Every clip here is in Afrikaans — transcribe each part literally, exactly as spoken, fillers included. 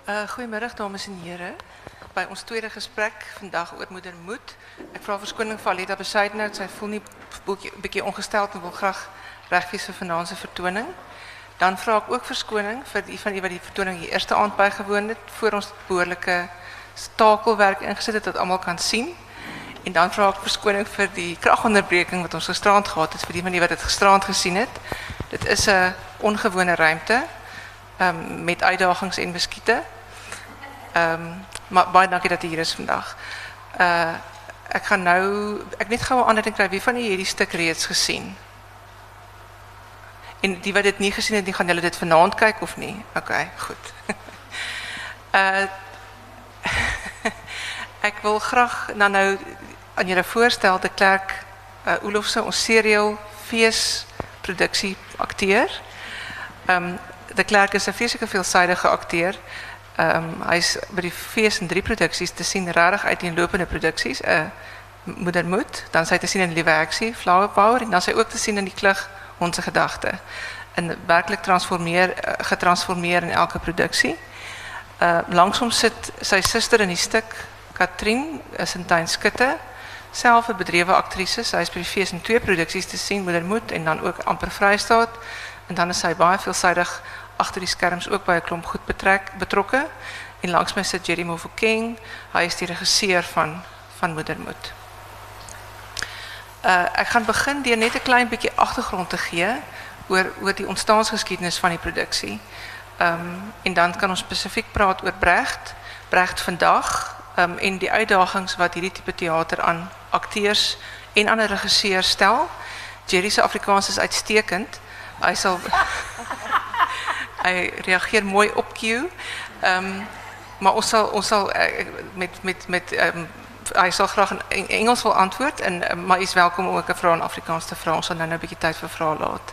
Uh, goedemiddag dames en heren. Bij ons tweede gesprek vandaag oor Moeder Moed. Ik vraag verskoning van Alida Besuidenhout. Zij voelt niet een beetje ongesteld en wil graag recht wees vir vanaand se vertoning. Dan vraag ik ook verskoning vir die van die wat die vertoning die eerste aand bygewoon het, voor ons behoorlike stakelwerk ingesit het, dat almal kan sien. En dan vraag ik verskoning vir die kragonderbreking wat ons gisterand gehad het, vir die van die wat het gisterand gesien het. Dit is 'n ongewone ruimte um, met uitdagings en beskiete. Um, maar baie dankie dat jy hier is vandag. Uh, ek gaan nou, ek net gou 'n aanleiding kry, wie van julle hierdie stuk reeds gesien? En die wat dit nie gesien het, die gaan julle dit vanaand kyk of nie? Oké, okay, goed. uh, ek wil graag nou, nou aan julle voorstel, de Klerk uh, Oelofse, ons serial feesproduksie acteur. Um, de Klerk is 'n vreeslike veelsidige acteur. Um, hy is by die fees in drie produksies te sien, rarig uiteenlopende produksies. Uh, Moeder Moed, dan sy te sien in Liewe Aksie, Flower Power, en dan sy ook te sien in Die Klug, Onze Gedagte. En werkelijk transformeer, uh, getransformeer in elke produksie. Uh, langsom sit sy suster in die stuk, Katrien, Sintyn Skutte, self 'n bedrewe aktrise. Sy is by die fees in twee produksies te sien, Moeder Moed en dan ook Amper Vrystaat. En dan is sy baie veelsidig agter die skerms ook by 'n klomp goed betrek, betrokke. En langs my sit Jerry Mofokeng, hy is die regisseur van, van Moeder Moed. Uh, ek gaan begin deur net 'n klein bietjie agtergrond te gee oor, oor die ontstaansgeskiedenis van die produksie. Um, en dan kan ons spesifiek praat oor Brecht, Brecht vandag, um, en die uitdagings wat hierdie tipe teater aan akteurs en aan 'n regisseur stel. Jerry se Afrikaans is uitstekend. Hy sal hy reageer mooi op cue. Um, maar ons sal ons sal met met met um, hy sal graag in Engels wil antwoord en maar is welkom om ook 'n vraag in Afrikaans te vra. Ons sal nou 'n bietjie tyd vir vrae laat.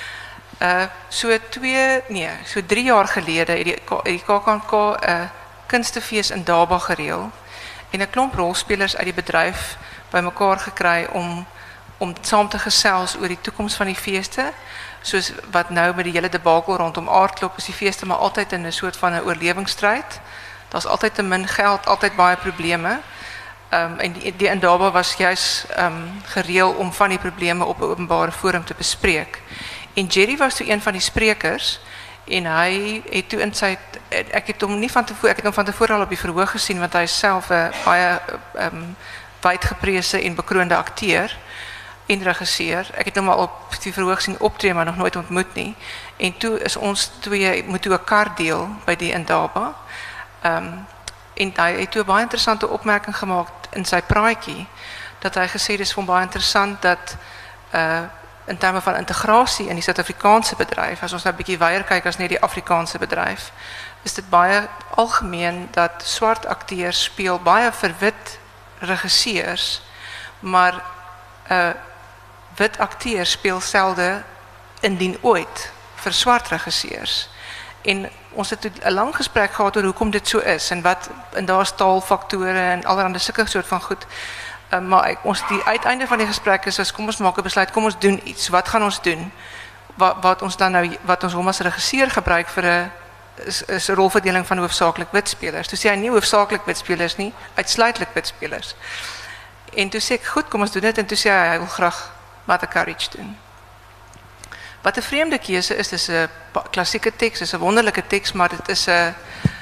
Uh so twee nee, so drie jaar gelede het die die K K N K 'n uh, kunstefees in Daba gereël en 'n klomp rolspelers uit die bedryf bymekaar gekry om om saam te gesels oor die toekoms van die feeste. Soos wat nou met die hele debakel rondom aardklop is die feeste maar altyd in 'n soort van 'n oorlewingsstryd. Daar's altyd te min geld, altyd baie probleme. Um, en die, die in Daba was juist um, gereël om van die probleme op 'n openbare forum te bespreek. En Jerry was toe een van die sprekers en hy het toe in sy ek het hom nie van tevore ek het hom van tevore al op die verhoog gesien want hy is self 'n baie um, wydgeprese en bekroonde akteur en regisseur. Ek het hom al op die verhoog sien optree maar nog nooit ontmoet nie. En toe is ons twee moet toe 'n kar deel by die in Daba. Um, en hy het toe 'n baie interessante opmerking gemaak in sy praatjie dat hy gesê dis vir hom baie interessant dat uh in terme van integrasie in die Suid-Afrikaanse bedryf, as ons nou 'n bietjie wyer kyk as net die Afrikaanse bedryf, is dit baie algemeen dat swart akteurs speel baie vir wit regisseurs, maar uh wit akteurs speel selde indien ooit vir swart regisseurs. En ons het 'n lang gesprek gehad oor hoekom dit so is en wat en daar's taalfaktore en allerlei sulke soort van goed. Uh, maar ek, ons die uiteinde van die gesprek is as kom ons maak 'n besluit, kom ons doen iets. Wat gaan ons doen? Wat wat ons dan nou wat ons hom as regisseur gebruik vir 'n is, is 'n rolverdeling van hoofsaaklik wit spelers. Toe sê hy nie hoofsaaklik wit spelers nie, uitsluitlik wit spelers. En toe sê ek goed, kom ons doen dit en toe sê hy hy wil graag Mother Courage doen. Wat 'n vreemde keuse is, dis 'n klassieke teks, dis 'n wonderlike teks, maar dit is 'n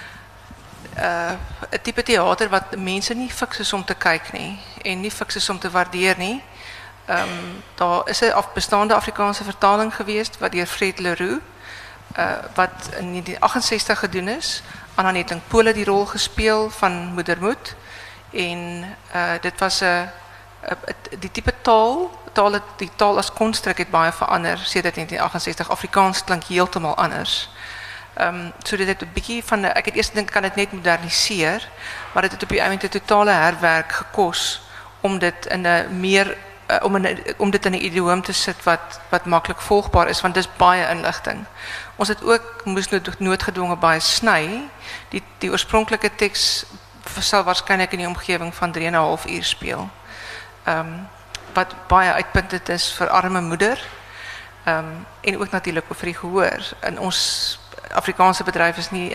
'n 'n tipe teater wat mense nie fiks is om te kyk nie en nie fiks is om te waardeer nie. Ehm um, daar is 'n bestaande Afrikaanse vertaling geweest wat deur Fred Leroux uh, wat in negentien agt-en-sestig gedoen is. Anna Nettling Pole die rol gespeel van Moeder Moed en uh, dit was 'n die tipe taal taal het, die taal as konstruk het baie verander sedert negentien agt-en-sestig. Afrikaans klink heeltemal anders. Ehm um, so dit het 'n bietjie van ek het eers gedink kan dit net moderniseer, maar dit het op die einde 'n totale herwerk gekos om dit in 'n meer uh, om in om dit in 'n idioom te sit wat wat maklik volgbaar is want dis baie inligting. Ons het ook moes nood, noodgedwonge baie sny. Die die oorspronklike teks sal waarskynlik in die omgewing van drie en 'n half uur speel. Ehm um, wat baie uitpuntend is vir arme moeder. Ehm um, en ook natuurlik vir die gehoor. In ons Afrikaanse bedryf is nie in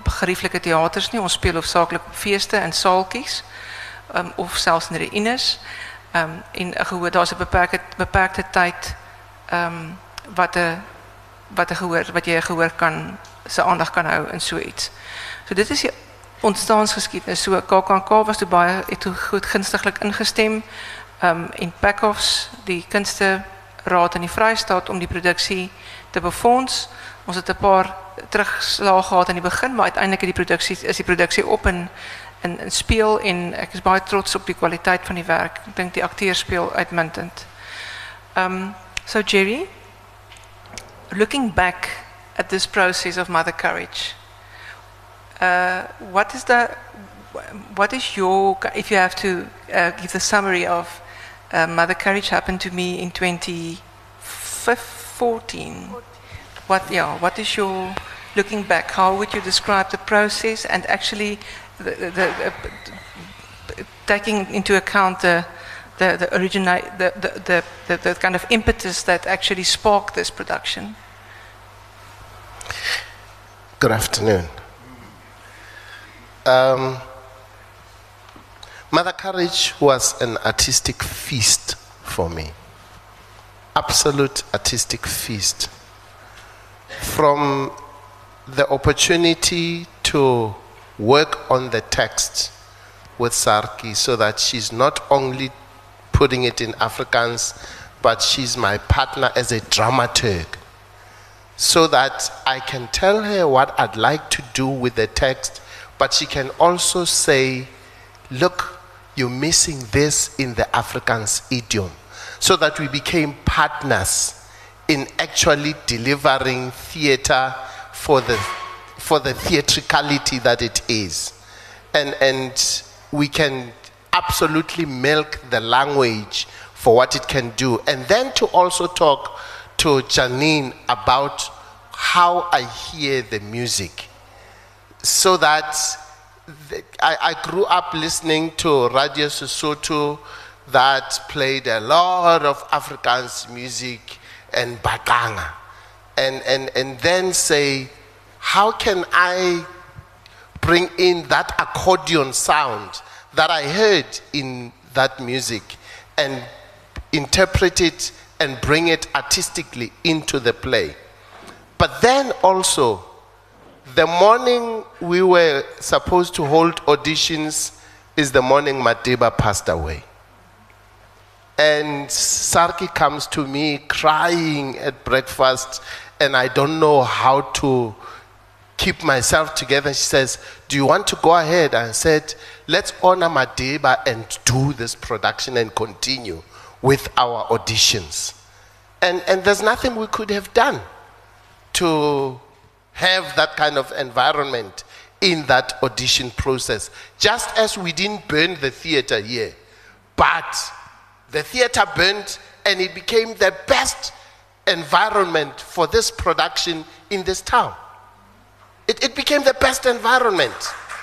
gerieflike teaters nie. Ons speel hoofsaaklik op feeste en saaltjies, um, of selfs in ruïnes. Um, en gehoor, daar's 'n beperkte beperkte tyd um, wat 'n wat 'n gehoor wat jy 'n gehoor kan se aandag kan hou in so iets. So dit is die ontstaansgeskiedenis. So K K N K was toe baie het toe goed gunstiglik ingestem, um, en PACOFS, die Kunsteraad in die Vrystaat, om die produksie te befonds. Ons het 'n paar terugslae gehad in die begin, maar uiteindelik het die produksie is die produksie op in in, in speel, en ek is baie trots op die kwaliteit van die werk. Ek dink die akteurs speel uitmuntend. Um, so Jerry, looking back at this process of Mother Courage, uh, what is the what is your, if you have to uh, give the summary of uh, Mother Courage happened to me in twenty fourteen. What, yeah, what is your, looking back, how would you describe the process, and actually the, the, the, uh, taking into account the the the, origina the, the, the, the, the kind of impetus that actually sparked this production? Good afternoon. Um, Mother Courage was an artistic feast for me. Absolute artistic feast. From the opportunity to work on the text with Sarki, so that she's not only putting it in Afrikaans, but she's my partner as a dramaturg, so that I can tell her what I'd like to do with the text, but she can also say, look, you're missing this in the Afrikaans idiom, so that we became partners in actually delivering theater for the for the theatricality that it is. And and we can absolutely milk the language for what it can do. And then to also talk to Janine about how I hear the music. So that the, I, I grew up listening to Radio Sesotho that played a lot of Afrikaans music and Batanga, and, and, and then say, how can I bring in that accordion sound that I heard in that music and interpret it and bring it artistically into the play? But then also, the morning we were supposed to hold auditions is the morning Madiba passed away. And Sarki comes to me crying at breakfast, and I don't know how to keep myself together. She says, do you want to go ahead? I said, let's honor Madiba and do this production and continue with our auditions. And, and there's nothing we could have done to have that kind of environment in that audition process. Just as we didn't burn the theater here, but the theater burned, and it became the best environment for this production in this town. It, it became the best environment.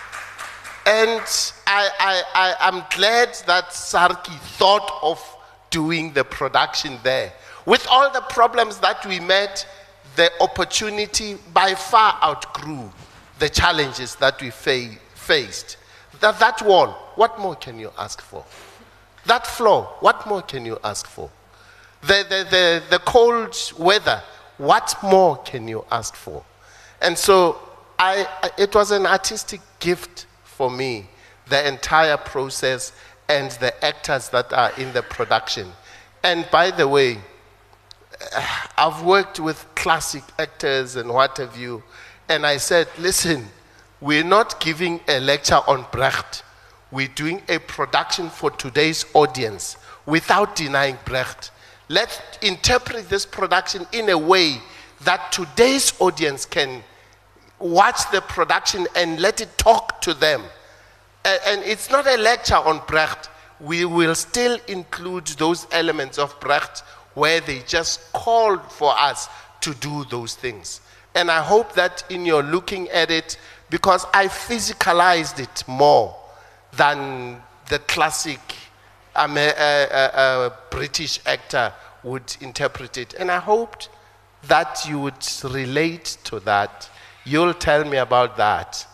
And I, I, I, I'm glad that Sarki thought of doing the production there. With all the problems that we met, the opportunity by far outgrew the challenges that we fa faced. That, that wall, what more can you ask for? That floor, what more can you ask for? The, the, the, the cold weather, what more can you ask for? And so I, I, it was an artistic gift for me, the entire process and the actors that are in the production. And by the way, I've worked with classic actors and what have you, and I said, listen, we're not giving a lecture on Brecht. We're doing a production for today's audience without denying Brecht. Let's interpret this production in a way that today's audience can watch the production and let it talk to them. And, and it's not a lecture on Brecht. We will still include those elements of Brecht where they just called for us to do those things. And I hope that in your looking at it, because I physicalized it more than the classic um, a, a, a British actor would interpret it. And I hoped that you would relate to that. You'll tell me about that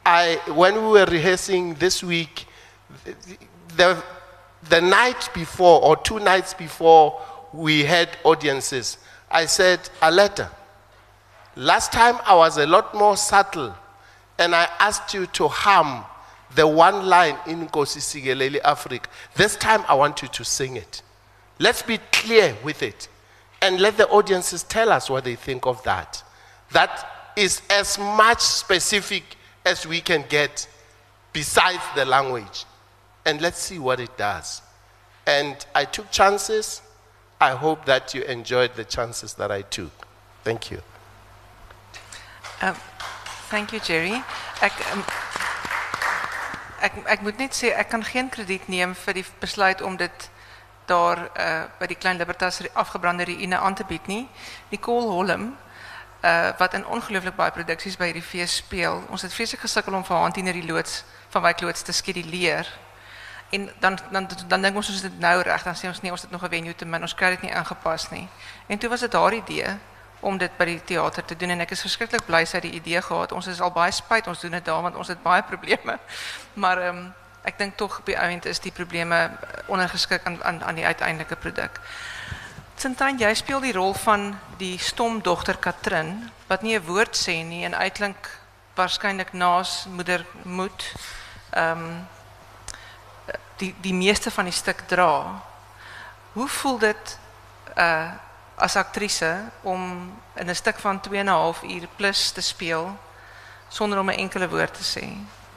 I, when we were rehearsing this week, the, the night before or two nights before we had audiences, I said, Aletta, last time I was a lot more subtle and I asked you to hum the one line in Nkosi Sikelel' iAfrika. This time I want you to sing it. Let's be clear with it and let the audiences tell us what they think of that. That is as much specific as we can get besides the language. And let's see what it does. And I took chances. I hope that you enjoyed the chances that I took. Thank you. Um, thank you, Jerry. Ek, um, ek, ek moet net sê, ek kan geen krediet neem vir die besluit om dit daar uh, by die Klein Libertas afgebrande ruïne aan te bied nie. Nicole Holm, uh, wat in ongelooflik baie produksies by hierdie fees speel, ons het vreeslik gesukkel om vir haar tiener die loods van Wyk Loods te skeduleer. En dan dan dan dink ons ons is dit nou reg, dan sê ons nee, ons het nog 'n venue te min, ons kry dit nie aangepas nie. En toe was dit haar idee om dit by die teater te doen en ek is verskriklik bly sy het die idee gehad. Ons is al baie spyt ons doen dit daar want ons het baie probleme. Maar ehm um, ek dink tog op die ouend is die probleme ondergeskik aan aan aan die uiteindelike produk. Sintyn, jy speel die rol van die stom dogter Katrin wat nie 'n woord sê nie en uitklink waarskynlik naas moeder Moed. Ehm um, die die meeste van die stuk dra. Hoe voel dit uh as aktrise om in 'n stuk van twee en 'n half uur plus te speel sonder om 'n enkele woord te sê?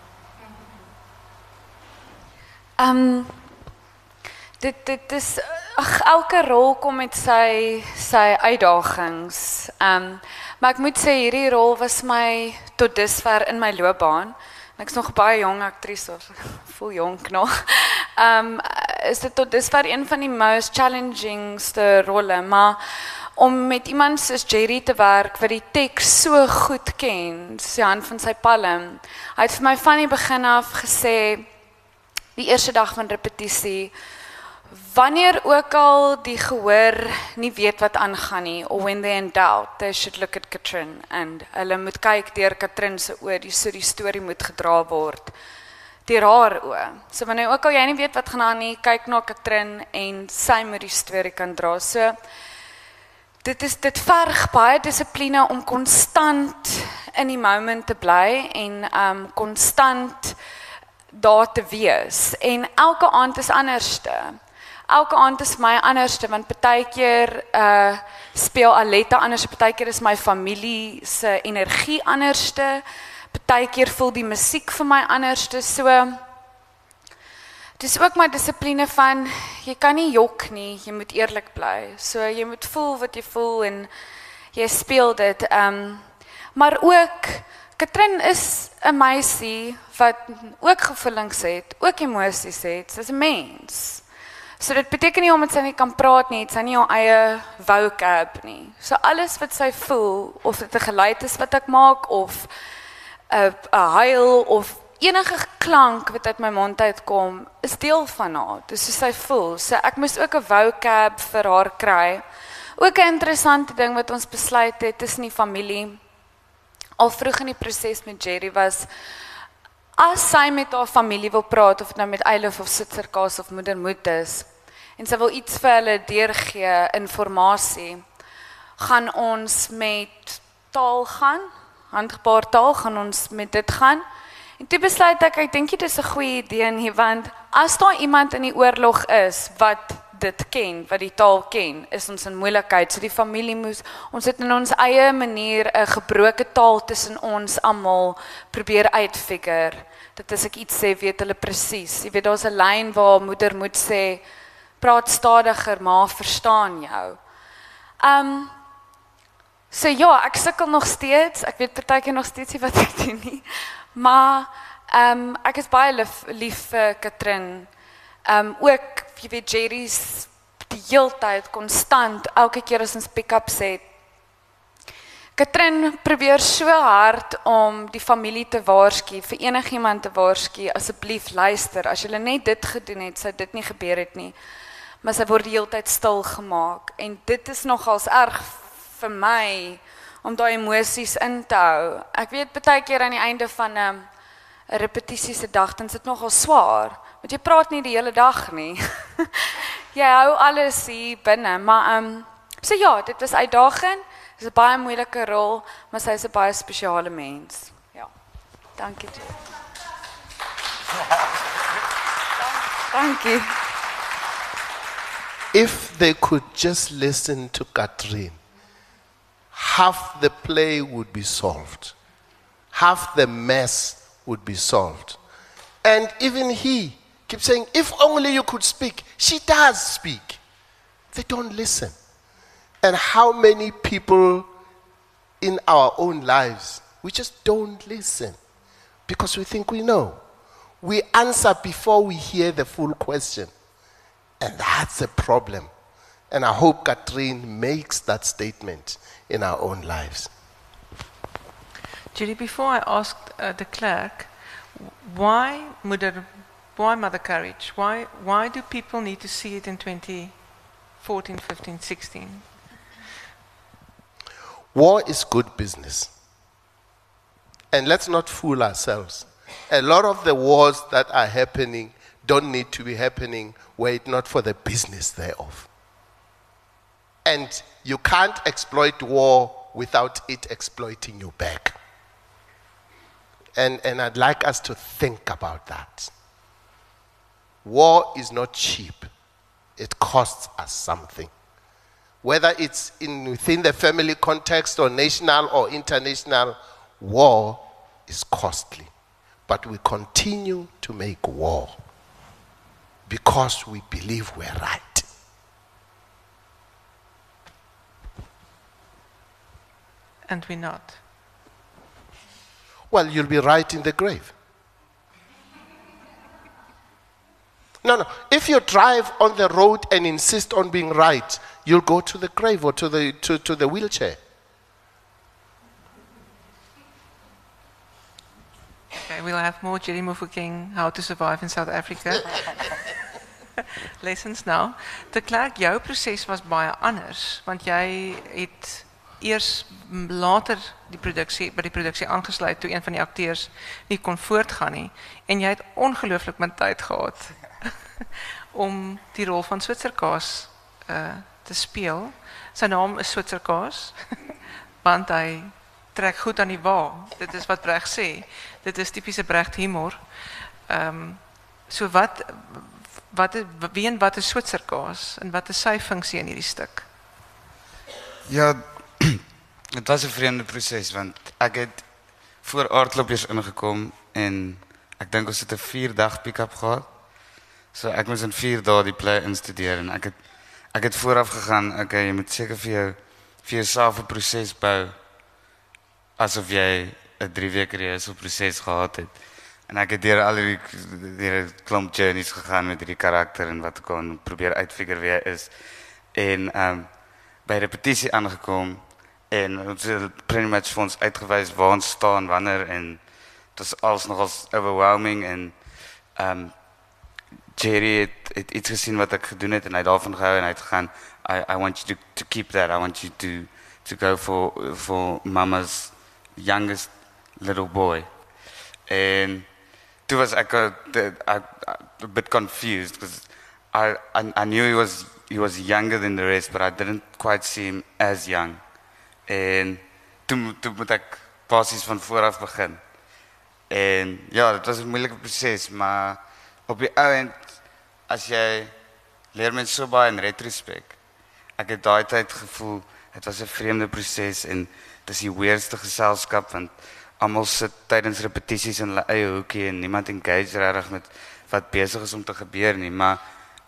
Ehm um, dit dit is ag elke rol kom met sy sy uitdagings. Ehm um, maar ek moet sê hierdie rol was my tot dusver in my loopbaan. Ek's nog baie jong aktrise, voel jonk nog. Ehm um, is dit tot dusver een van die most challengingste rolle, maar om met iemand soos Jerry te werk wat die teks so goed ken, sy hand van sy palm. Hy het vir my van die begin af gesê die eerste dag van repetisie, wanneer ook al die gehoor nie weet wat aangaan nie, or when they're in doubt, they should look at Katrin, and hulle moet kyk deur Katrin se oë, die so die storie moet gedra word deur haar oë. So wanneer ook al jy nie weet wat gaan aan nie, kyk na Katrin en sy moet die storie kan dra. So dit is dit verg baie dissipline om konstant in die moment te bly en um konstant daar te wees. En elke aand is anderste. Elke aand is my anderste, want partykeer uh, speel Aletta anders, partykeer is my familie se energie anderste, partykeer voel die musiek vir my anderste, so het is ook my dissipline van, jy kan nie jok nie, jy moet eerlik bly, so jy moet voel wat jy voel en jy speel dit, um, maar ook, Katrin is 'n meisie wat ook gevoelings het, ook emosies het, sy is 'n mens. So dit beteken nie omdat sy nie kan praat nie, sy nie haar eie vocab nie. So alles wat sy voel, of dit 'n geluid is wat ek maak, of 'n huil, of enige klank wat uit my mond uitkom, is deel van haar. Dis soos sy voel. So ek moes ook 'n vocab vir haar kry. Ook 'n interessante ding wat ons besluit het tussen die familie, al vroeg in die proses met Jerry was, as sy met haar familie wil praat, of het nou met Eilif of Sitserkaas of Moeder Moed is, en sy wil iets vir hulle deurgee, informasie, gaan ons met taal gaan, handgebaar taal, gaan ons met dit gaan, en toe besluit ek, ek dink dit is 'n goeie idee nie, want as daar iemand in die oorlog is, wat dit ken, wat die taal ken, is ons in moeilikheid, so die familie moes, ons het in ons eie manier 'n gebroke taal tussen ons almal probeer uitfigure, dat as ek iets sê, weet hulle presies, jy weet, daar's 'n lyn waar moeder moet sê, praat stadiger, maar verstaan jou. Um, so ja, ek sukkel nog steeds, ek weet partykeer nog steeds nie wat ek doen nie, maar um, ek is baie lief, lief vir Katrin, um, ook, jy weet, Jerry's die heeltyd, konstant, elke keer as ons pick-ups het. Katrin probeer so hard om die familie te waarsku, vir enigiemand te waarsku, asseblief luister, as julle net dit gedoen het, sou dit nie gebeur het nie, maar sy word die heeltyd stil gemaak, en dit is nogals erg vir my, om daai emosies in te hou. Ek weet, baie keer aan die einde van 'n 'n repetisie se dag, dan is dit nogal swaar. Want jy praat nie die hele dag nie. Jy hou alles hier binne, maar ehm um, so ja, dit was uitdagend. Dit is 'n baie moeilike rol, maar sy is 'n baie spesiale mens. Ja. Dankie. Dankie. If they could just listen to Catherine, half the play would be solved. Half the mess would be solved. And even he keeps saying, if only you could speak. She does speak. They don't listen. And how many people in our own lives, we just don't listen because we think we know. We answer before we hear the full question. And that's a problem. And I hope Catherine makes that statement in our own lives. Judy, before I asked uh, de Klerk, why Mother, why Mother Courage? Why, why do people need to see it in twenty fourteen, fifteen, sixteen? War is good business. And let's not fool ourselves. A lot of the wars that are happening don't need to be happening were it not for the business thereof. And you can't exploit war without it exploiting you back. And, and I'd like us to think about that. War is not cheap. It costs us something. Whether it's in, within the family context or national or international, war is costly. But we continue to make war because we believe we're right. And we're not. Well, you'll be right in the grave. No, no. If you drive on the road and insist on being right, you'll go to the grave or to the, to, to the wheelchair. Okay, we'll have more Jerry Mofokeng, How to Survive in South Africa. Lessons now. De Klerk, jou proses was baie anders, want jy het eers later die produksie by die produksie aangesluit toe een van die akteurs nie kon voortgaan nie en jy het ongelooflik min tyd gehad om die rol van Switserkaas uh, te speel. Sy naam is Switserkaas want hy trek goed aan die wa. Dit is wat Brecht sê. Dit is typiese Brecht humor. Ehm um, so wat wat wie en wat is Switserkaas en wat is sy funksie in hierdie stuk? Ja, het was 'n vreemde proses want ek het voor aardkloppies ingekom en ek dink ons het 'n vier dag pick-up gehad. So ek moes in vier dae die play instudeer en ek het ek het vooraf gegaan, okay, jy moet seker vir jou vir jouself 'n proses bou asof jy 'n drie weke rehearsal proses gehad het. En ek het deur al die deur 'n klomp journeys gegaan met hierdie karakter en wat ek kon probeer uitfigure wie hy is. En ehm um, by repetisie aangekom en ons het pretty much vir ons uitgewys waar ons staan wanneer en dit was alles nogals overwhelming en ehm um, Jerry het, het iets gesien wat ek gedoen het en hy het daarvan gehou en hy het gegaan I I want you to to keep that. I want you to to go for for mama's youngest little boy. And toen was ik a, a, a bit confused because I, I I knew he was he was younger than the rest, but I didn't quite see him as young. En toen toen moet ik basis van vooraf begin. En ja, het was een moeilijke proces, maar op die eind als jij leer mens so baie in retrospect. Ek het daai tyd gevoel het was 'n vreemde proses en dis die weirdste geselskap want almal sit tydens repetisies in hulle eie hoekie en niemand engage regtig met wat besig is om te gebeur nie, maar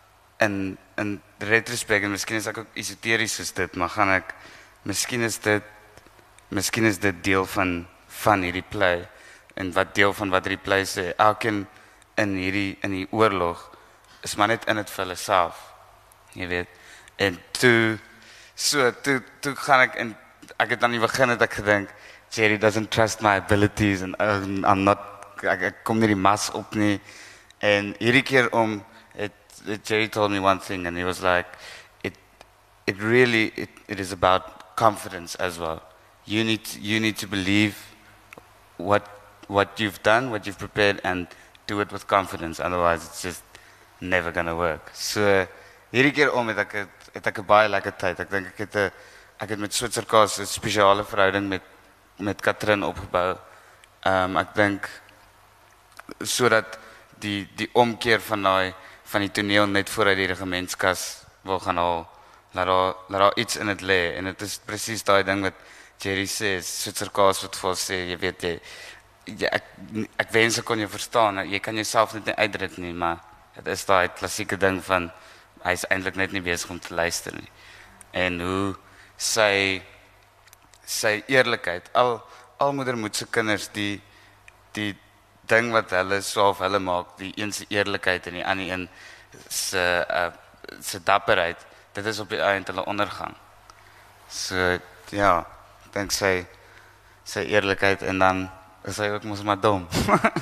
in in retrospect en miskien is ek ook esoteries soos dit, maar gaan ek miskien is dit miskien is dit deel van van hierdie play en wat deel van wat hierdie play sê, elkeen in hierdie in die oorlog is maar net in dit vir hulle self. Jy weet. En toe so toe toe gaan ek en ek het aan die begin het ek gedink Jerry doesn't trust my abilities and um, I'm not ek, ek kom nie die mas op nie en hierdie keer om it, it Jerry told me one thing and he was like it it really it, it is about confidence as well. You need you need to believe what what you've done, what you've prepared, and do it with confidence. Otherwise, it's just never gonna work. So, hierdie keer om het ek het, het ek 'n baie lekker tyd. Ek dink ek het 'n ek het met Switserkaas 'n spesiale verhouding met met Katrin opgebou. Ehm um, ek dink sodat die die omkeer van daai van die toneel net vooruit die regimentskas wil gaan haal. Laat daar laat daar iets in dit lê en dit is presies daai ding wat Jerry sê, Switserkaas wat vir sê, jy weet jy, jy ek ek wens ek kon jou verstaan. Jy kan jouself net nie uitdruk nie, maar dit is daai klassieke ding van hy is eintlik net nie besig om te luister nie. En hoe sy sy eerlikheid, al al moedermoed se kinders die die ding wat hulle swaaf hulle maak, die een se eerlikheid en die ander een se uh, se dapperheid, dit is op die eind hulle ondergang. So ja, ek dink sy sy eerlikheid en dan is hy ook mos maar dom.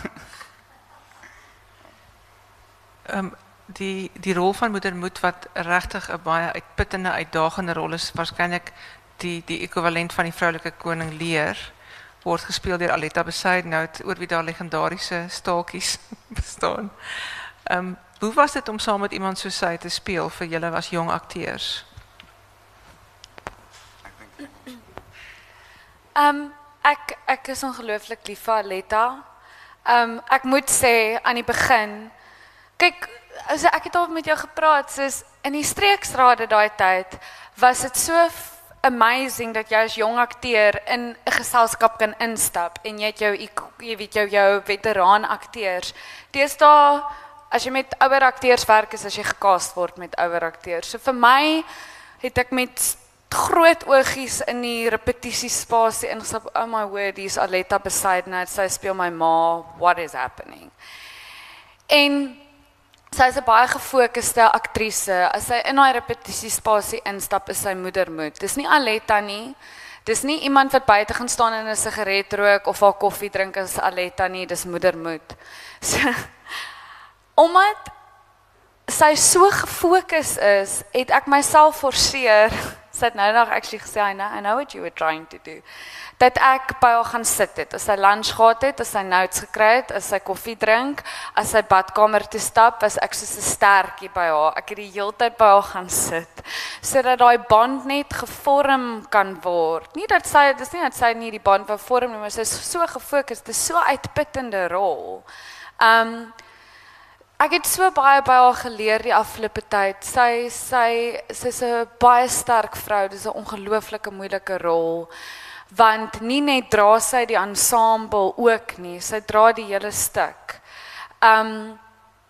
um, die die rol van moedermoed wat regtig 'n baie uitputtende, uitdagende rol is, waarskynlik die die ekwivalent van die vroulike koning Lear, word gespeel deur Aletta Besaidnout, oor wie daar legendariese staaltjies bestaan. Um, hoe was dit om saam met iemand soos sy te speel vir julle as jong akteurs? Um, ek ek is ongelooflik lief vir Aletta. Um, ek moet sê aan die begin, kyk, as ek het al met jou gepraat, soos in die streeksrade daai tyd, was dit so amazing dat jy as jong akteur in 'n geselskap kan instap en jy het jou jy weet jou jou veteraan akteurs. Deesdae as jy met ouer akteurs werk is as jy gecast word met ouer akteurs. So vir my het ek met groot oogies in die repetisiespasie ingestap. Oh my word, hier's Aletta Besaidnout, sy speel my ma, what is happening? En sy is 'n baie gefokusde aktrise. As sy in haar repetisiespasie instap, is sy moedermoed. Dis nie Aletta nie. Dis nie iemand wat buite gaan staan en 'n sigaret rook of haar koffie drink as Aletta nie, dis moedermoed. So, omdat sy so gefokus is, het ek myself forceer. Sy het nou nog actually gesê, I know, I know what you were trying to do. Dat ek by haar gaan sit het, as sy lunch gehad het, as sy notes gekry het, as sy koffie drink, as sy badkamer toe stap, was ek soos 'n stertjie by haar. Ek het die hele tyd by haar gaan sit, sodat daai band net gevorm kan word. Nie dat sy, dis nie dat sy nie die band wou vorm nie, maar sy is so gefokus, dit is so uitputtende rol. Um, Ek het so baie by haar geleer die afgelope tyd. Sy sy sy's 'n baie sterk vrou. Dis 'n ongelooflike moeilike rol. Want nie net dra sy die ensemble ook nie, sy dra die hele stuk. Um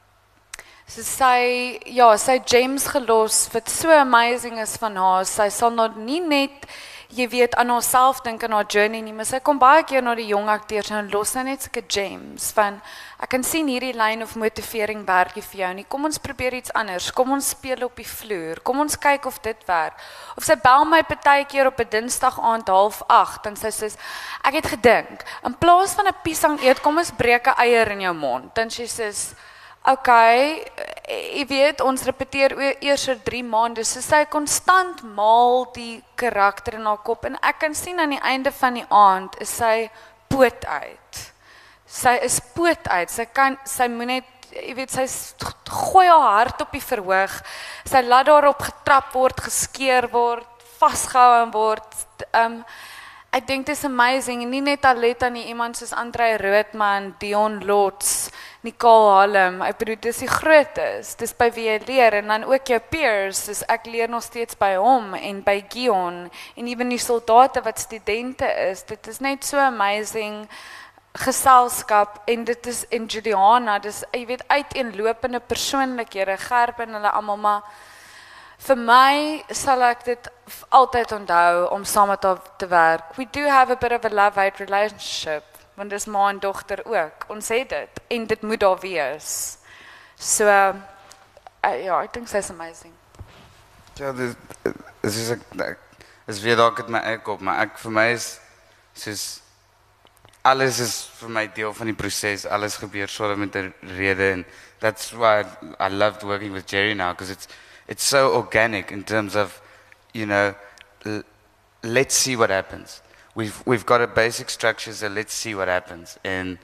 so sy ja, sy gems gelos wat so amazing is van haar. Sy sal nog nie net jy weet aan haarself dink in haar journey nie, maar sy kom baie keer na die jong akteurs en los nou net sulke gems van ek kan sien hierdie lyn of motivering werk nie vir jou nie. Kom ons probeer iets anders. Kom ons speel op die vloer. Kom ons kyk of dit werk. Of sy bel my partykeer op 'n Dinsdag aand half agt en sy sê ek het gedink, in plaas van 'n piesang eet, kom ons breek 'n eier in jou mond. En sy sê okay, jy weet, ons repeteer eers oor drie maande, so sy konstant maal die karakter in haar kop, en ek kan sien aan die einde van die aand, is sy poot uit. Sy is poot uit, sy kan, sy moet net, jy weet, sy gooi haar hart op die verhoog, sy laat daarop getrap word, geskeer word, vasgehou word, um, ek dink dit is amazing, en nie net Aletta nie, iemand soos Andrei Roodman, Dion Lots, Nicole Hallam, ek bedoel, dis die grootes, dis by wie jy leer, en dan ook jou peers, dus ek leer nog steeds by hom, en by Gion, en even die soldate wat studente is, dit is net so amazing geselskap, en dit is, en Juliana, dis, jy weet, uiteenlopende persoonlikhede, Gerben, hulle allemaal, maar, vir my sal ek dit altyd onthou om saam met haar te werk. We do have a bit of a love-hate relationship, want dis ma en dogter ook. Ons het dit, en dit moet daar wees. So, uh, ja, ek dink sy is amazing. Ja, dit is ek, is weer dalk het my eie kop, maar ek, vir my is, soos, alles is vir my deel van die proses, alles gebeur so met 'n rede, and that's why I, I loved working with Jerry now, because it's, it's so organic in terms of, you know, l let's see what happens. We've we've got a basic structure, so let's see what happens. And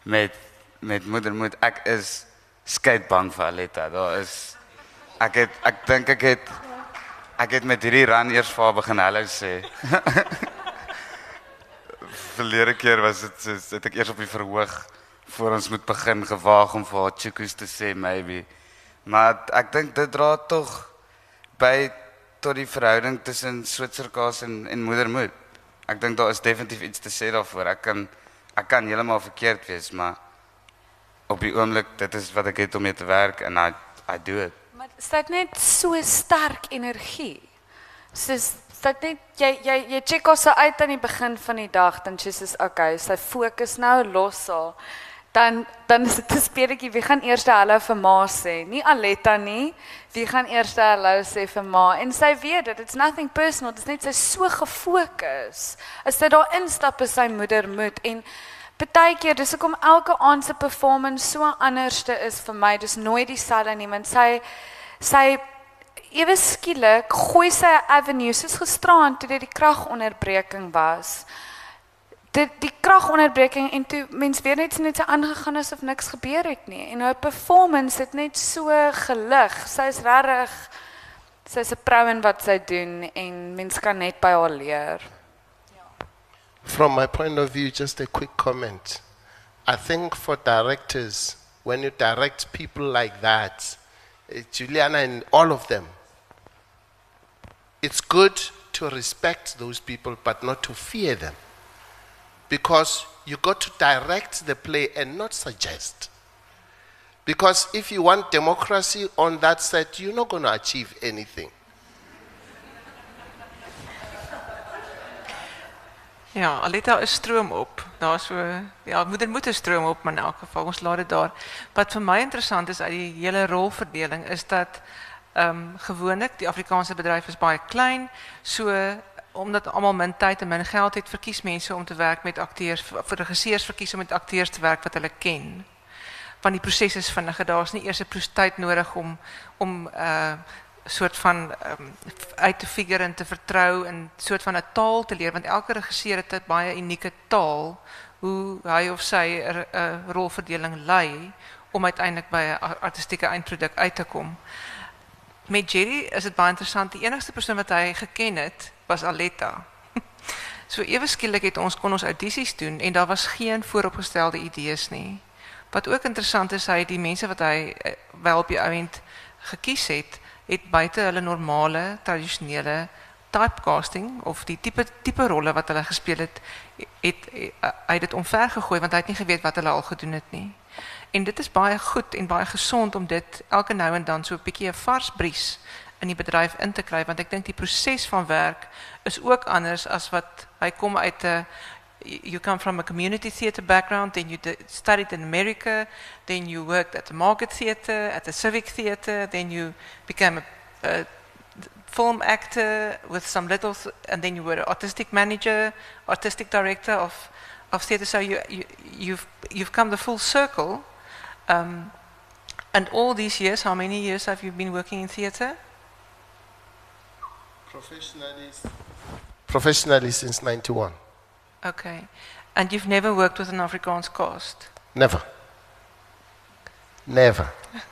met met moedermoed. Ek is skeidbang vir Aletta. Daar is ek het ek dink ek het ek het met hierdie run eers vir haar begin hallo sê. Verlede keer was dit het ek eers op die verhoog voor ons moet begin gewaag om vir haar chukus te sê maybe. Maar ek dink dit dra tog by tot die verhouding tussen Switserkaas en en moedermoed. Ek dink daar is definitief iets te sê daarvoor. Ek kan ek kan heeltemal verkeerd wees, maar op die oomblik dit is wat ek het om mee te werk en I I do it. Maar dit net so sterk energie. Soos dat net jy jy jy check haar se uit aan die begin van die dag, dan sy sê okay, sy fokus nou los haar. Dan dan is dit 'n speletjie. Wie gaan eers hallo vir ma sê? Nie Aletta nie. Wie gaan eers hallo sê vir ma? En sy weet dit, it's nothing personal. Dit is net sy so gefokus. As sy daar instap is sy moedermoed en partykeer dis hoekom elke aand se performance so anderste is vir my. Dis nooit dieselfde nie, want sy sy ewe skielik gooi sy 'n avenue soos gisteraand toe dit die kragonderbreking was. Dit die kragonderbreking en toe mens weer net net sy aangegaan asof niks gebeur het nie. En haar performance het net so gelig. Sy's regtig sy's 'n pro in wat sy doen en mens kan net by haar leer. From my point of view, just a quick comment. I think for directors, when you direct people like that, uh, Juliana and all of them, it's good to respect those people but not to fear them. Because you got to direct the play and not suggest. Because if you want democracy on that set, you're not going to achieve anything. Ja, Aletta is stroom op. Daar so ja, moeder moet 'n stroom op, maar in elk geval ons laat dit daar. Wat vir my interessant is uit die hele rolverdeling is dat ehm um, gewoonlik die Afrikaanse bedryf is baie klein, so omdat almal min tyd en min geld het, verkies mense om te werk met akteurs, vir regisseurs verkies om met akteurs te werk wat hulle ken. Want die proses is vinniger, daar's nie eers 'n tyd nodig om om 'n uh, soort van um, uit te figure en te vertrou en soort van 'n taal te leer, want elke regisseur het 'n baie unieke taal hoe hy of sy 'n uh, rolverdeling lei om uiteindelik by 'n artistieke eindproduk uit te kom. Met Jerry is dit baie interessant. Die enigste persoon wat hy geken het was Aletta. So ewe skielik het ons kon ons audisies doen en daar was geen vooropgestelde idees nie. Wat ook interessant is, hy die mense wat hy wel op die ouend gekies het, het buite hulle normale tradisionele typecasting of die tipe tipe rolle wat hulle gespeel het, het hy het dit omver gegooi want hy het nie geweet wat hulle al gedoen het nie. En dit is baie goed en baie gesond om dit elke nou en dan so 'n bietjie 'n vars bries in die bedryf in te kry, want ek dink die proses van werk is ook anders as wat hy kom uit 'n you come from a community theatre background, then you studied in America, then you worked at the Market Theatre, at the Civic Theatre, then you became a, a film actor with some little, and then you were an artistic manager, artistic director of of theatre. So you, you you've you've come the full circle. Um, and all these years, how many years have you been working in theatre? Professionally, professionally since ninety-one. Okay. And you've never worked with an Afrikaans cast? Never. Never.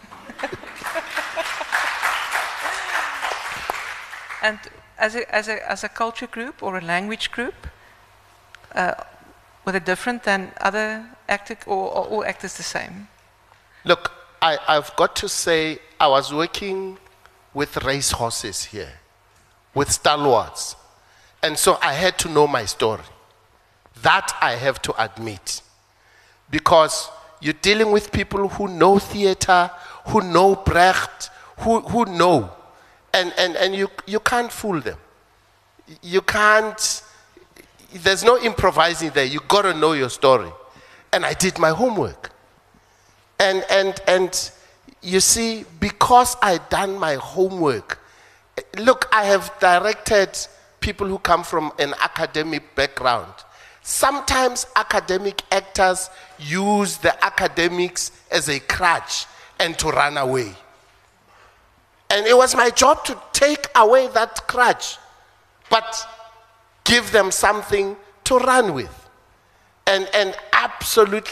And as a, as, a, as a culture group or a language group, uh, were they different than other actors, or are all actors the same? Look, I, I've got to say, I was working with race horses here, with stalwarts. And so I had to know my story. That I have to admit. Because you're dealing with people who know theater, who know Brecht, who, who know. And, and, and you, you can't fool them. You can't, there's no improvising there. You got to know your story. And I did my homework. And, and, and you see, because I'd done my homework, look, I have directed people who come from an academic background. Sometimes academic actors use the academics as a crutch and to run away. And it was my job to take away that crutch, but give them something to run with. And, and absolutely,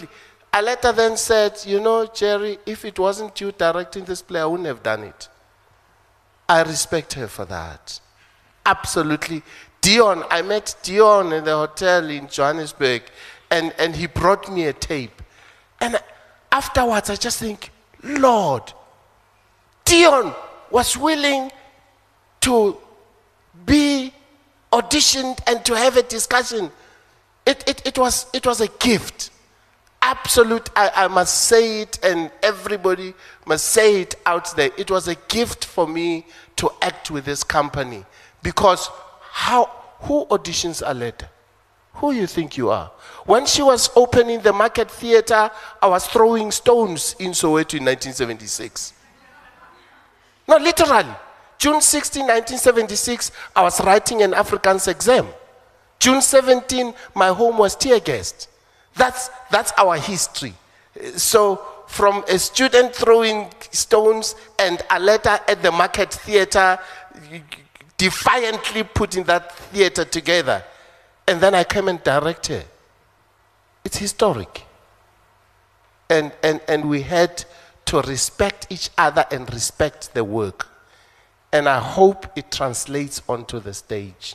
Aletta then said, you know, Jerry, if it wasn't you directing this play, I wouldn't have done it. I respect her for that. Absolutely. Dion, I met Dion in the hotel in Johannesburg, and, and he brought me a tape. And afterwards, I just think, Lord, Dion was willing to be auditioned and to have a discussion. It, it, it, was, it was a gift. Absolute, I, I must say it, and everybody must say it out there. It was a gift for me to act with this company. Because how, who auditions Aletta? Who you think you are? When she was opening the Market Theatre, I was throwing stones in Soweto in nineteen seventy-six. No, literally. June sixteenth, nineteen seventy-six, I was writing an Afrikaans exam. June seventeenth, my home was tear gassed. That's, that's our history. So from a student throwing stones and Aletta at the Market Theatre, defiantly putting that theatre together. And then I came and directed. It's historic. And, and, and we had to respect each other and respect the work. And I hope it translates onto the stage.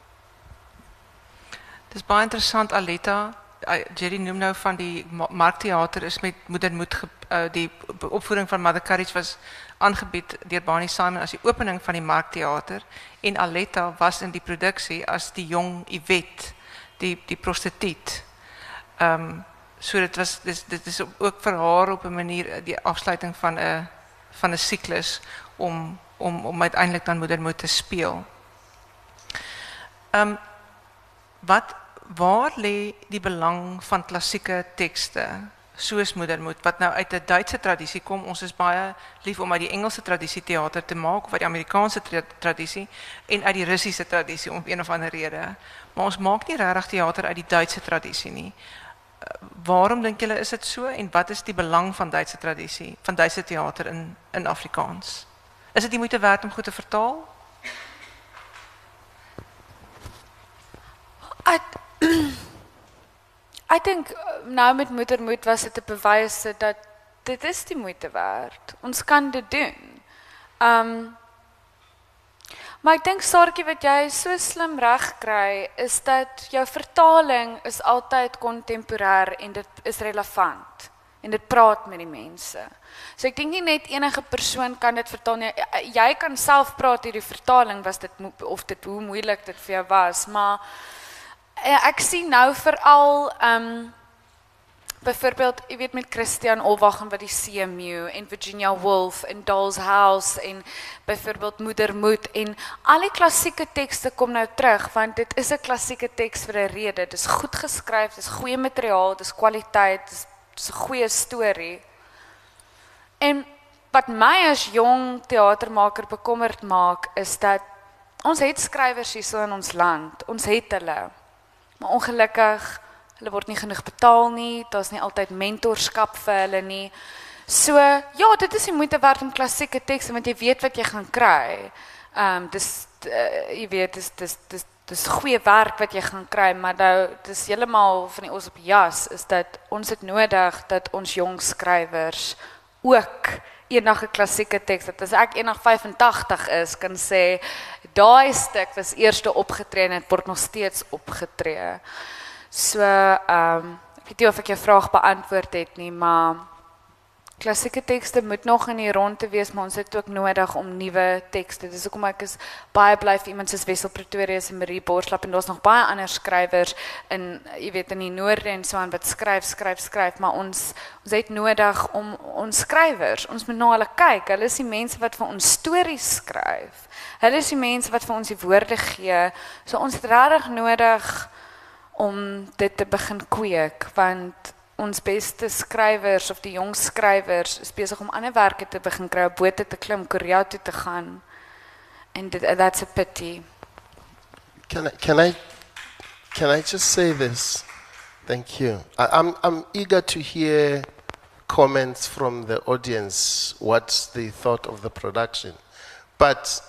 Dis baie interessant, Aletta. Jerry noem nou van die Marktheater is met Moeder Moed, uh, die opvoering van Mother Courage was aangebied deur Barney Simon as die opening van die Marktheater, en Aletta was in die produksie as die jong Yvette, die, die prostituut. Um, so dit was, dit, dit is ook vir haar op 'n manier die afsluiting van 'n van 'n siklus om, om, om uiteindelik dan Moeder Moed te speel. Um, wat Waar lê die belang van klassieke tekste soos Moeder Moed, wat nou uit 'n Duitse tradisie kom? Ons is baie lief om uit die Engelse tradisie teater te maak, of uit die Amerikaanse tra tradisie, en uit die Russiese tradisie, om een of ander rede. Maar ons maak nie regtig teater uit die Duitse tradisie nie. Waarom dink julle is dit so, en wat is die belang van Duitse tradisie, van Duitse teater in, in Afrikaans? Is dit die moeite werd om goed te vertaal? I, I think nou met Moeder Moed was dit 'n bewys dat dit is die moeite werd. Ons kan dit doen. Um, maar ek dink Saartjie wat jy so slim reg kry is dat jou vertaling is altyd kontemporêr en dit is relevant en dit praat met die mense. So ek dink nie net enige persoon kan dit vertaal nie. Jy kan self praat hierdie vertaling was dit of dit hoe moeilik dit vir jou was, maar ek sien nou veral um, byvoorbeeld, jy weet met Christian Olwagen wat die C M U en Virginia Woolf en Doll's House en byvoorbeeld Moeder Moed en al die klassieke tekste kom nou terug want dit is 'n klassieke teks vir 'n rede. Dit is goed geskryf, dit is goeie materiaal, dit is kwaliteit, dit is 'n goeie storie. En wat my as jong teatermaker bekommerd maak is dat ons het skrywers hier in ons land, ons het hulle. Maar ongelukkig, hulle word nie genoeg betaal nie, daar's nie altyd mentorskap vir hulle nie. So, ja, dit is die moeite werd om klassieke tekste, want jy weet wat jy gaan kry. Um, dis, uh, jy weet, dis, dis, dis, dis goeie werk wat jy gaan kry, maar nou, dis helemaal van die os op jas, is dat ons het nodig dat ons jong skrywers ook enige klassieke teks, dat as ek eendag vyfentagtig is, kan sê, daai stuk was eerste opgetree en het word nog steeds opgetree. So, um, ek weet nie of ek jou vraag beantwoord het nie, maar klassieke tekste moet nog in die ronde wees, maar ons het ook nodig om nuwe tekste. Dis hoekom ek is baie bly vir iemand soos Wessel Pretorius en Marie Borslap, en daar's nog baie ander skrywers in, jy weet, in die noorde en so aan wat skryf, skryf, skryf, maar ons, ons het nodig om ons skrywers, ons moet na hulle kyk, hulle is die mense wat vir ons stories skryf, hulle is die mense wat vir ons die woorde gee, so ons het regtig nodig om dit te begin kweek, want ons beste skrywers of die jong skrywers is besig om ander werke te begin kry, op bote te klim, Korea toe te gaan. And that's a pity. Can I, can I, can I just say this? Thank you. I, I'm, I'm eager to hear comments from the audience, what they thought of the production. But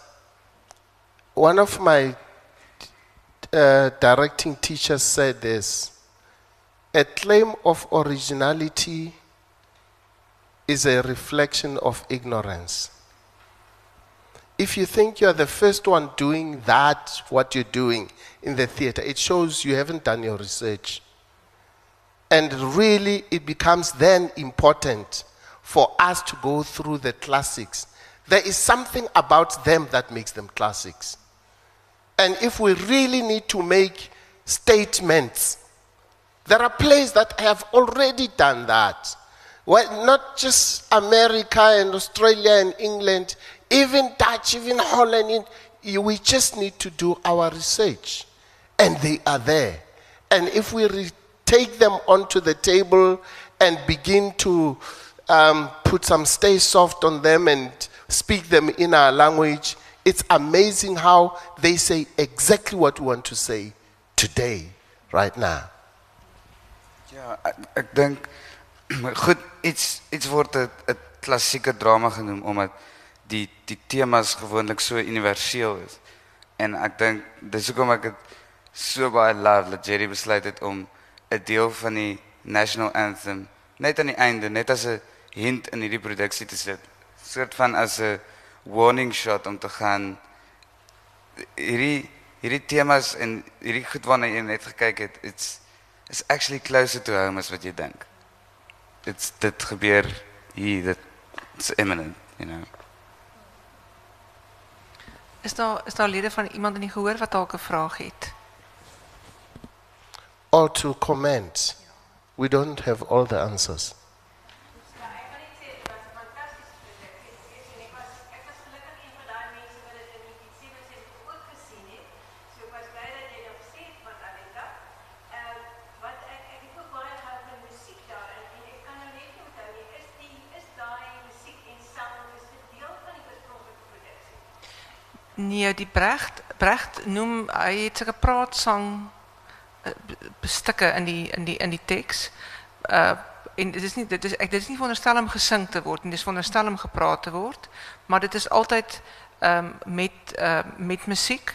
one of my uh, directing teachers said this, A claim of originality is a reflection of ignorance. If you think you're the first one doing that, what you're doing in the theater, it shows you haven't done your research. And really, it becomes then important for us to go through the classics. There is something about them that makes them classics. And if we really need to make statements, there are plays that have already done that. Well, not just America and Australia and England, even Dutch, even Holland, we just need to do our research. And they are there. And if we re- take them onto the table and begin to um, put some stay soft on them and speak them in our language, it's amazing how they say exactly what we want to say today, right now. Ja, ek, ek dink goed iets iets word 'n 'n klassieke drama genoem omdat die die temas gewoonlik so universeel is. En ek dink dis hoekom ek dit so baie love dat Jerry besluit het om 'n deel van die national anthem net aan die einde, net as 'n hint in hierdie produksie te sit. Soort van as 'n warning shot om te gaan hierdie hierdie temas en hierdie goed waarna jy net gekyk het, it's it's actually closer to home as wat jy dink. It's dit gebeur hier, dit it's imminent, you know. Is daar is daar lede van iemand in die gehoor wat dalk 'n vraag het? Or to comment. We don't have all the answers. Nee, die Brecht, Brecht noem, hy het sulke praatsang uh, stukke in die in die in die teks. Uh en dit is nie dit is ek dit is nie veronderstel om gesing te word nie, dis veronderstel om gepraat te word, maar dit is altyd ehm um, met uh met musiek.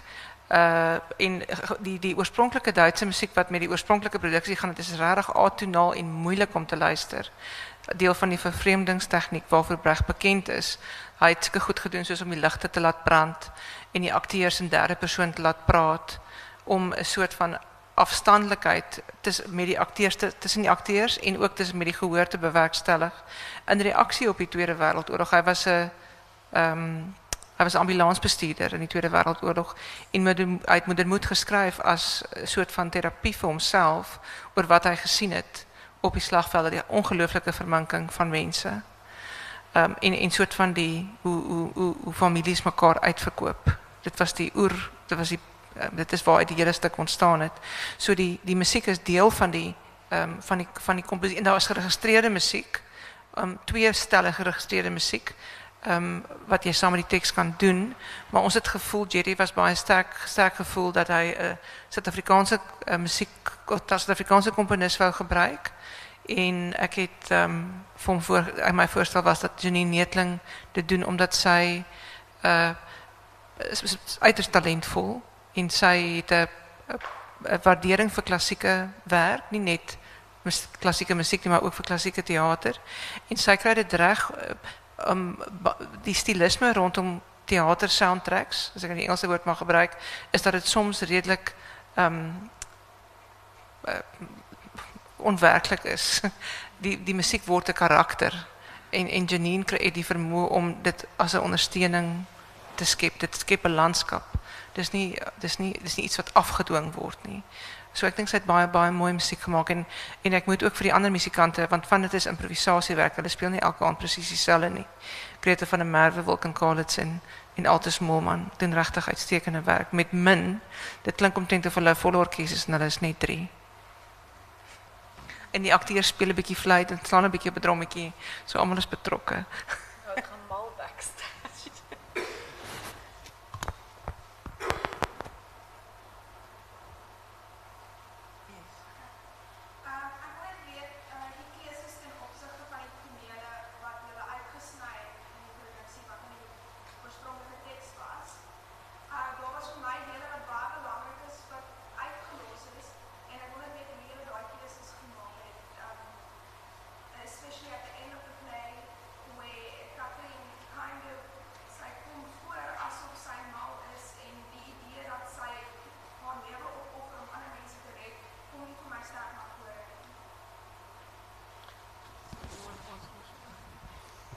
Uh en die die oorspronklike Duitse musiek wat met die oorspronklike produksie gaan, dit is regtig atonaal en moeilik om te luister. Deel van die vervreemdingstegniek waarvoor Brecht bekend is. Hy het sulke goed gedoen soos om die ligte te laat brand en die akteurs in derde persoon te laat praat om 'n soort van afstandelikheid tussen met die akteurs tussen die akteurs en ook tussen met die gehoor te bewerkstellig in reaksie op die Tweede Wêreldoorlog. Hy was 'n ehm um, hy was 'n ambulansbestuurder in die Tweede Wêreldoorlog en met hy het moedermoed geskryf as 'n soort van terapie vir homself oor wat hy gesien het op die slagvelde, die ongelooflike verminking van mense. Um, en en soort van die hoe hoe hoe hoe families mekaar uitverkoop. Dit was die oer, dit was die uh, dit is waar uit die hele stuk ontstaan het. So die die musiek is deel van die ehm um, van die van die komposisie en daar is geregistreerde musiek. Um twee stelle geregistreerde musiek. Ehm um, wat jy saam met die teks kan doen, maar ons het gevoel Jerry was baie sterk sterk gevoel dat hy 'n uh, Suid-Afrikaanse uh, musiek of Suid-Afrikaanse komponis wou gebruik. En ek het um, vir hom voor, my voorstel was dat Janine Neethling dit doen omdat sy uh, is, is uiters talentvol en sy het 'n waardering vir klassieke werk, nie net mus, klassieke musiek nie, maar ook vir klassieke teater. En sy kry dit reg um, die stilisme rondom theater soundtracks, as ek die Engelse woord mag gebruik, is dat dit soms redelik um, uh, onwerklik is. Die die musiek word 'n karakter en en Janine kry die vermoë om dit as 'n ondersteuning te skep. Dit skep 'n landskap. Dis nie dis nie dis nie iets wat afgedwing word nie. So ek dink sy het baie baie mooi musiek gemaak en en ek moet ook vir die ander musikante want van dit is improvisasiewerk. Hulle speel nie elke aand presies dieselfde nie. Grete van der Merwe, Wilken Kalitz en en Altus Molman doen regtig uitstekende werk met min. Dit klink omtrent of hulle volle orkes is en hulle is net drie. En die akteurs speel 'n bietjie fluit en slaan 'n bietjie op 'n drommetjie. So almal is betrokke. Ek gaan mal backstage. Uitgelos is en ek wil net weet hoe julle daai keuses gemaak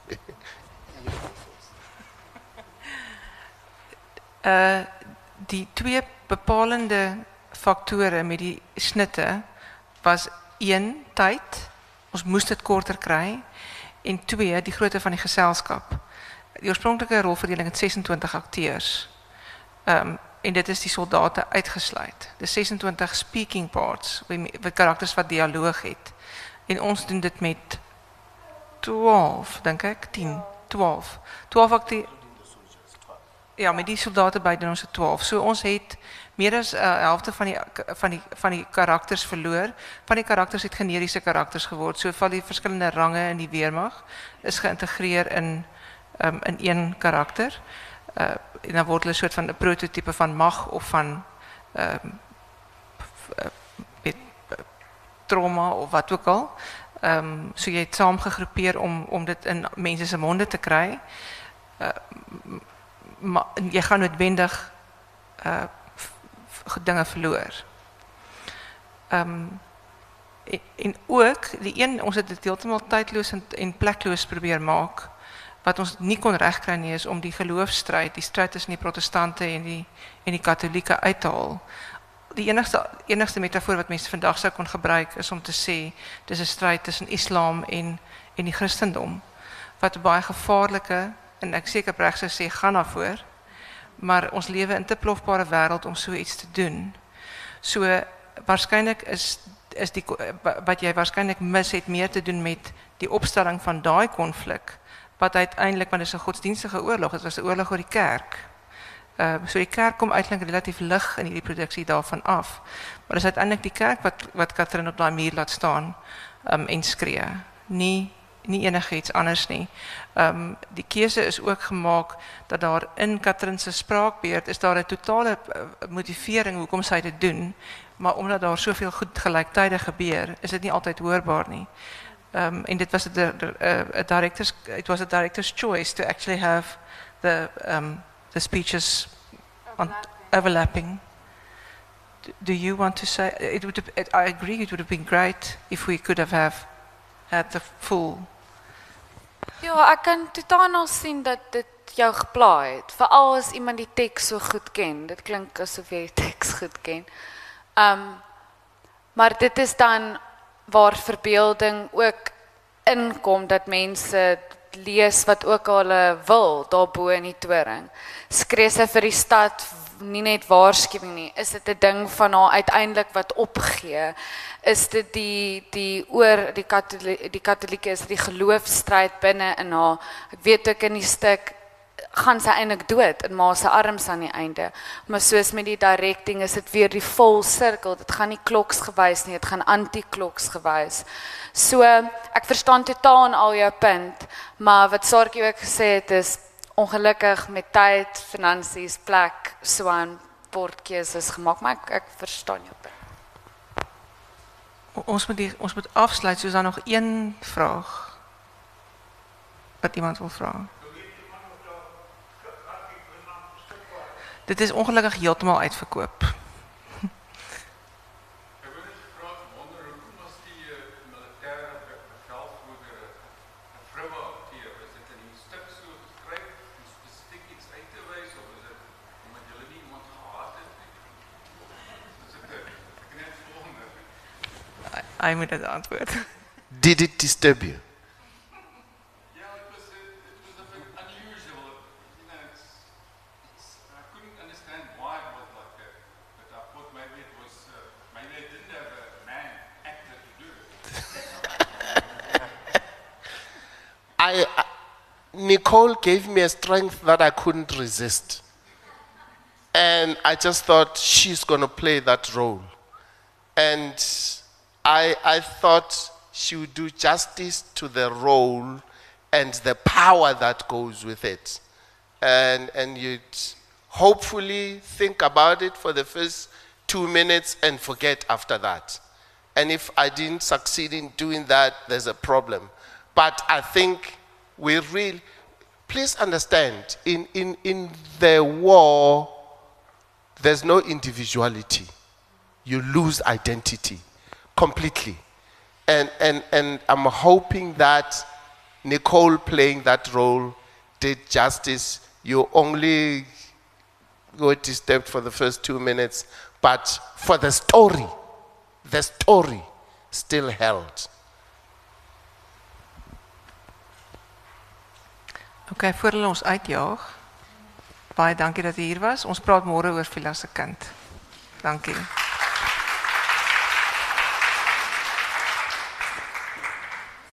Uh, die twee bepalende faktore met die snitte was één, tyd. Ons moes dit korter kry. En twee, die grootte van die geselskap. Die oorspronklike rolverdeling het sesentwintig akteurs. Um, en dit is die soldate uitgesluit. Dis sesentwintig speaking parts, met karakters wat dialoog het. En ons doen dit met twaalf, dink ek, tien, twaalf. twaalf akteurs. Ja, met die soldate by doen ons het twaalf. So ons het meer as 'n uh, helfte van die van die van die karakters verloor. Van die karakters het generiese karakters geword. So van die verskillende range in die weermag is geïntegreer in um, in een karakter. Uh, en dan word hulle 'n soort van 'n prototipe van mag of van um, met trauma of wat ook al. Um, so jy het saam gegroepeer om om dit in mense se monde te kry. Uh, maar jy gaan noodwendig uh, dinge verloor. Um, en, en ook, die een, ons het dit heeltemal tydloos en, en plekloos probeer maak, wat ons nie kon regkry nie, is om die geloofsstryd, die stryd tussen die protestante en die, en die katholieke uit te haal. Die enigste, enigste metafoor wat mense vandag sou kon gebruik, is om te sê, dis 'n stryd tussen islam en, en die christendom, wat baie gevaarlike, en ek seker reg sou sê, gaan daarvoor, maar ons lewe in 'n te plofbare wêreld om so iets te doen. So waarskynlik is is die wat jy waarskynlik mis het meer te doen met die opstelling van daai konflik, wat uiteindelik, want dit is 'n godsdienstige oorlog, dit was 'n oorlog oor die kerk. Uh, so die kerk kom uiteindelik relatief lig in hierdie produksie daarvan af. Maar dis uiteindelik die kerk wat wat Katrin op daai muur laat staan um, en skree. Nie nie enigiets anders nie. Um, die keuse is ook gemaak dat daar in Katrin se spraakbeurt is daar 'n totale uh, motivering hoekom sy dit doen, maar omdat daar soveel goed gelyktydig gebeur, is dit nie altyd hoorbaar nie. Um, en dit was 'n uh, director's it was a director's choice to actually have the um, the speeches on overlapping. Do you want to say it would have, it, I agree it would have been great if we could have have had the full. Ja, ek kan totaal sien dat dit jou geplaai het, veral as iemand die teks so goed ken. Dit klink asof jy die teks goed ken. Um, maar dit is dan waar verbeelding ook inkom, dat mense lees wat ook al hulle wil, daarbo in die toring. Skree sy vir die stad, nie net waarskuwing nie, is dit 'n ding van haar uiteindelik wat opgee, is dit die, die oor die katholieke, die katholieke is die geloofstryd binne in haar, ek weet ook in die stuk, gaan sy eintlik dood in ma se arms aan die einde, maar soos met die directing is dit weer die vol sirkel, dit gaan nie kloksgewys nie, dit gaan anti-kloksgewys. So, ek verstaan totaal aan al jou punt, maar wat Saartjie ook gesê het is, ongelukkig met tyd, finansies, plek, so aan bordkeuses gemaak, maar ek, ek verstaan jou punt. Ons moet, die, ons moet afsluit, so is daar nog een vraag wat iemand wil vra. Dit is ongelukkig heeltemal uitverkoop. Hy moet dit antwoord. Did it disturb you? Yeah, it was a, it was a bit unusual. You know, it's, it's, I couldn't understand why it was like that, but I thought maybe it was uh, maybe they didn't have a man actor to do it. I, I Nicole gave me a strength that I couldn't resist, and I just thought she's going to play that role, and I, I thought she would do justice to the role and the power that goes with it. And, and you'd hopefully think about it for the first two minutes and forget after that. And if I didn't succeed in doing that, there's a problem. But I think we really, please understand, in, in, in the war, there's no individuality. You lose identity. Completely. And, and, and I'm hoping that Nicole playing that role did justice. You only were disturbed for the first two minutes, but for the story, the story still held. Okay, voor hulle ons uitjaag. Baie dankie dat jy hier was. Ons praat môre oor Villa se kind. Dankie.